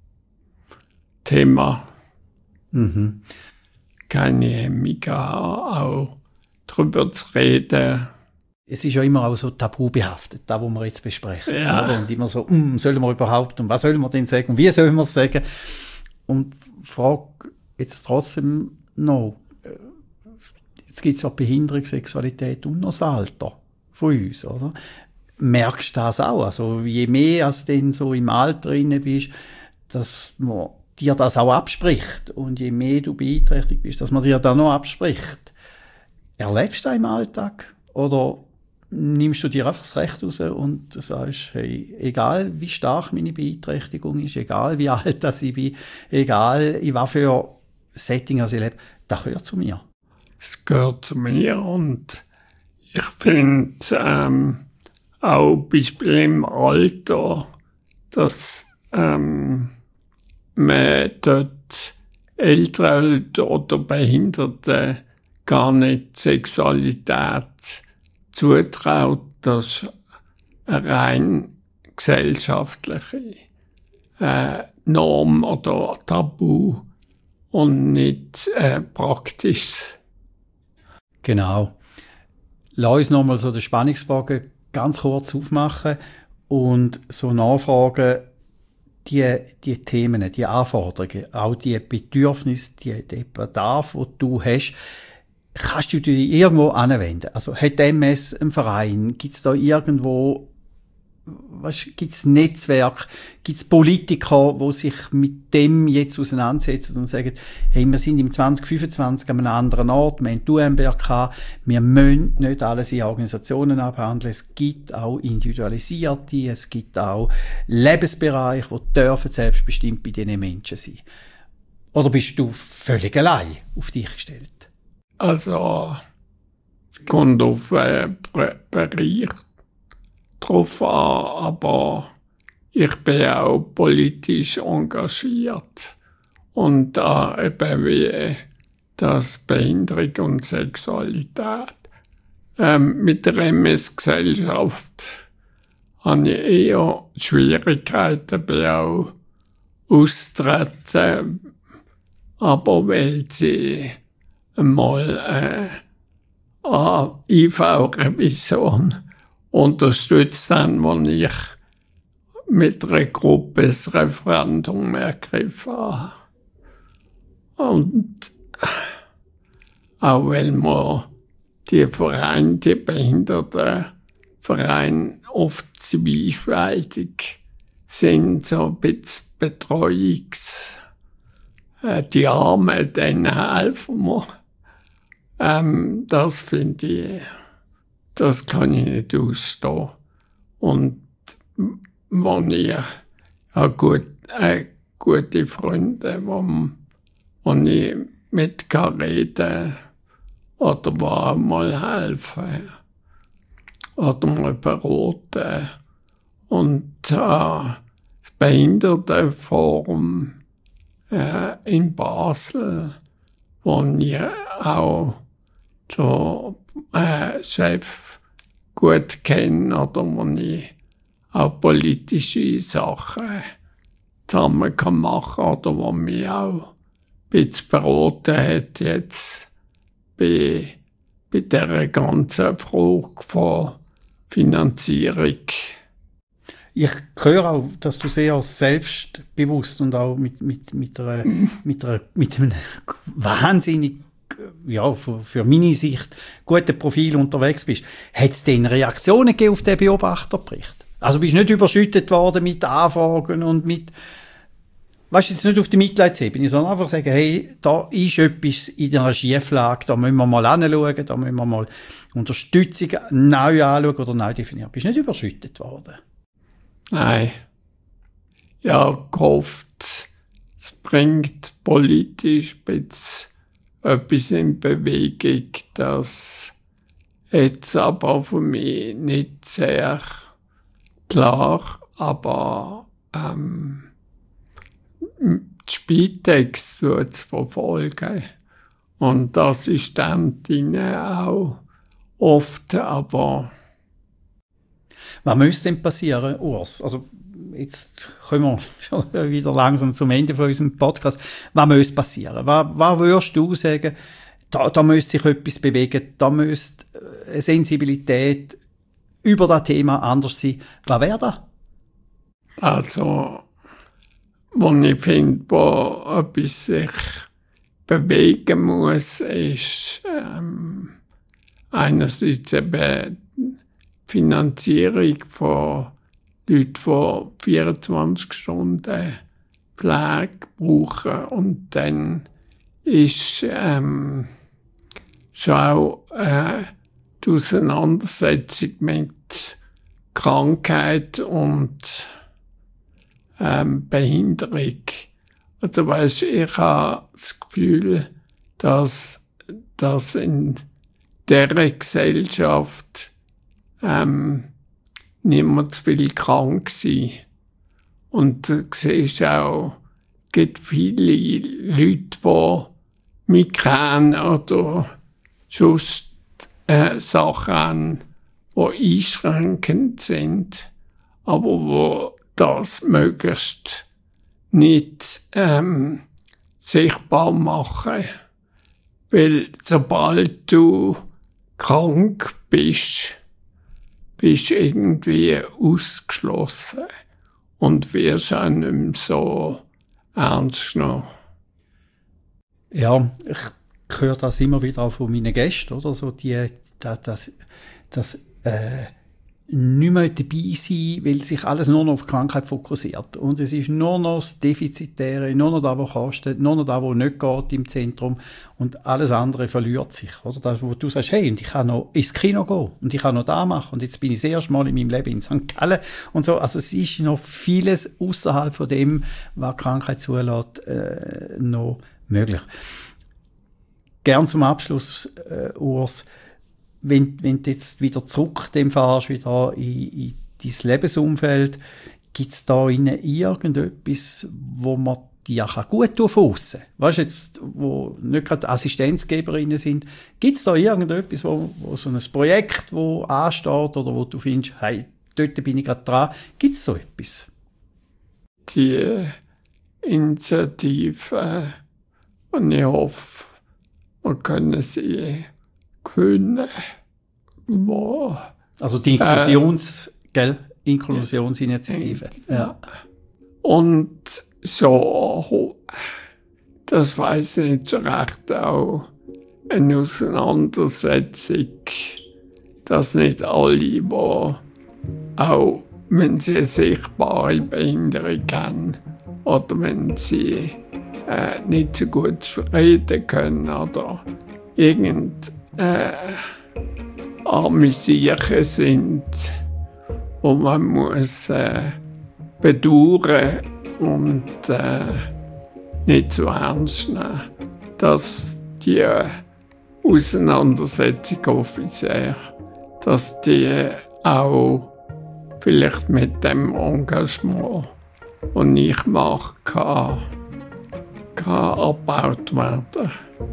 Thema. Mhm. Keine Hemmung auch darüber zu reden. Es ist ja immer auch so tabu behaftet, das, was wir jetzt besprechen. Ja. Oder? Und immer so, mm, sollen wir überhaupt, und was sollen wir denn sagen, und wie sollen wir es sagen? Und frage jetzt trotzdem noch, jetzt gibt es ja Behinderung, Sexualität und noch das Alter von uns, oder? Merkst du das auch? Also je mehr als du so im Alter drin bist, dass man dir das auch abspricht und je mehr du beeinträchtigt bist, dass man dir das noch abspricht. Erlebst du das im Alltag? Oder nimmst du dir einfach das Recht raus und sagst, hey, egal wie stark meine Beeinträchtigung ist, egal wie alt das ich bin, egal in was für Setting ich lebe, das gehört zu mir. Es gehört zu mir und ich finde ähm, auch Beispiel im Alter, dass ähm, man dort Ältere oder Behinderte gar nicht Sexualität zutraut, das eine rein gesellschaftliche äh, Norm oder Tabu und nicht äh, praktisch. Genau. Lass uns nochmal so den Spannungsbogen ganz kurz aufmachen und so nachfragen, die, die Themen, die Anforderungen, auch die Bedürfnisse, die, den Bedarf, den du hast, kannst du dich irgendwo anwenden? Also hat M S einen Verein? Gibt es da irgendwo, gibt es Netzwerk? Gibt es Politiker, die sich mit dem jetzt auseinandersetzen und sagen, hey, wir sind im zwanzig fünfundzwanzig an einem anderen Ort, wir haben die U M B R K, wir müssen nicht alles in Organisationen abhandeln, es gibt auch individualisierte, es gibt auch Lebensbereiche, die dürfen selbstbestimmt bei diesen Menschen sein. Oder bist du völlig allein auf dich gestellt? Also, es kommt auf einen Bereich drauf an, aber ich bin auch politisch engagiert. Und da eben wie das Behinderung und Sexualität. Ähm, mit der M S-Gesellschaft habe ich eher Schwierigkeiten, bin auch austreten, aber weil sie einmal äh, eine I V-Revision unterstützt haben, wo ich mit einer Gruppe das Referendum ergriffen habe. Und auch weil wir die Vereine, die Behindertenvereine oft zwiespältig sind, so ein bisschen Betreuungs-, äh, die Armen, denen helfen wir. Ähm, das finde ich, das kann ich nicht ausstehen. Und wenn ich ja, gut, äh, gute Freunde, wo, wo ich mit kann reden oder wo auch mal helfen oder mal beraten. Und äh, das Behindertenforum äh, in Basel, wo ich auch so äh, Chef gut kenne oder wo ich auch politische Sachen zusammen kann machen oder wo mich auch ein bisschen beraten hat jetzt bei, bei dieser ganzen Frage von Finanzierung. Ich höre auch, dass du sehr selbstbewusst und auch mit, mit, mit, einer, mit, einer, mit einem wahnsinnig, ja, für, für meine Sicht, guten Profil unterwegs bist. Hat es denn Reaktionen gegeben auf den Beobachterbericht? Also bist du nicht überschüttet worden mit Anfragen und mit, weißt du, jetzt nicht auf die Mitleidsebene, sondern einfach sagen, hey, da ist etwas in einer Schieflage, da müssen wir mal hinschauen, da müssen wir mal Unterstützung neu anschauen oder neu definieren. Bist du nicht überschüttet worden? Nein. Ja, gehofft, es bringt politisch etwas in Bewegung, das jetzt aber für mich nicht sehr klar, aber ähm, die Spitex wird es verfolgen. Und die Assistentinnen auch oft, aber... Was müsste denn passieren, Urs? Also jetzt kommen wir schon wieder langsam zum Ende von unserem Podcast. Was müsste passieren? Was, was würdest du sagen, da, da müsste sich etwas bewegen, da müsste eine Sensibilität über das Thema anders sein. Was wäre das? Also, was ich finde, wo etwas sich bewegen muss, ist ähm, einerseits eben die Finanzierung von Leuten, die vierundzwanzig Stunden Pflege brauchen. Und dann ist ähm, schon auch äh, die Auseinandersetzung mit Krankheit und ähm, Behinderung. Also weißt, ich habe das Gefühl, dass, dass in dieser Gesellschaft ähm, niemand zu viel krank sein. Und du siehst auch, es gibt viele Leute, die Migräne oder sonst äh, Sachen haben, die einschränkend sind, aber wo das möglichst nicht ähm, sichtbar machen. Weil sobald du krank bist, bist du irgendwie ausgeschlossen und wirst auch nicht mehr so ernst genommen. Ja, ich höre das immer wieder auch von meinen Gästen, oder? So die, das, das, das äh, nicht mehr dabei sein, weil sich alles nur noch auf die Krankheit fokussiert. Und es ist nur noch das Defizitäre, nur noch das, was kostet, nur noch das, was nicht geht im Zentrum. Und alles andere verliert sich. Oder? Das, wo du sagst, hey, und ich kann noch ins Kino gehen und ich kann noch da machen und jetzt bin ich das erste Mal in meinem Leben in Sankt Gallen und so. Also es ist noch vieles außerhalb von dem, was die Krankheit zulässt, äh, noch möglich. Gern zum Abschluss, äh, Urs, wenn, wenn du jetzt wieder zurück dem fahrst, wieder in, in dein Lebensumfeld, gibt es da innen irgendetwas, wo man dir gut tun kann von aussen? Weißt du jetzt, wo nicht gerade Assistenzgeberinnen sind, gibt es da irgendetwas, wo, wo so ein Projekt, wo ansteht oder wo du findest, hey, dort bin ich gerade dran, gibt es so etwas? Die Initiative, und ich hoffe, wir können sie gewinnen. Wo, also die Inklusions, äh, gell? Inklusionsinitiative. Ja. Ja. Und so, das weiss ich nicht so recht, auch eine Auseinandersetzung, dass nicht alle, die auch wenn sie eine sichtbare Behinderung haben oder wenn sie äh, nicht so gut reden können oder irgend äh, arme Siechen sind, wo man muss äh, bedauern und äh, nicht so ernst nehmen, dass die Auseinandersetzung offiziell, dass die auch vielleicht mit dem Engagement, das ich mache, kann, kann abgebaut werden.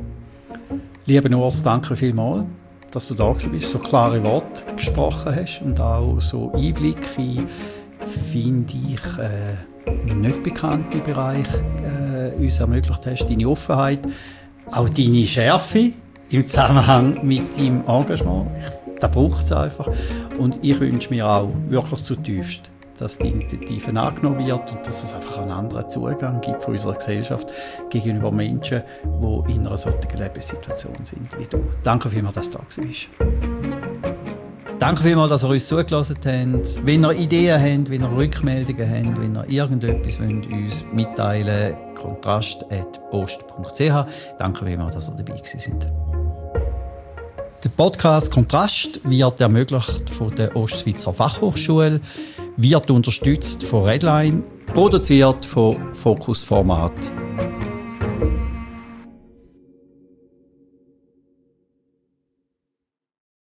Lieber Urs, danke vielmals, dass du da bist, so klare Worte gesprochen hast und auch so Einblick in, finde ich, äh, nicht bekannte Bereich äh, uns ermöglicht hast, deine Offenheit, auch deine Schärfe im Zusammenhang mit deinem Engagement. Das braucht es einfach. Und ich wünsche mir auch wirklich zutiefst, dass die Initiative angenommen wird und dass es einfach einen anderen Zugang gibt von unserer Gesellschaft gegenüber Menschen, die in einer solchen Lebenssituation sind wie du. Danke vielmals, dass du da bist. Danke vielmals, dass ihr uns zugelassen habt. Wenn ihr Ideen habt, wenn ihr Rückmeldungen habt, wenn ihr irgendetwas wollt, uns mitteilen wollt, kontrast at ost punkt c h. Danke vielmals, dass ihr dabei seid. Der Podcast Kontrast wird ermöglicht von der Ostschweizer Fachhochschule. wird unterstützt von Redline, produziert von Focus Format.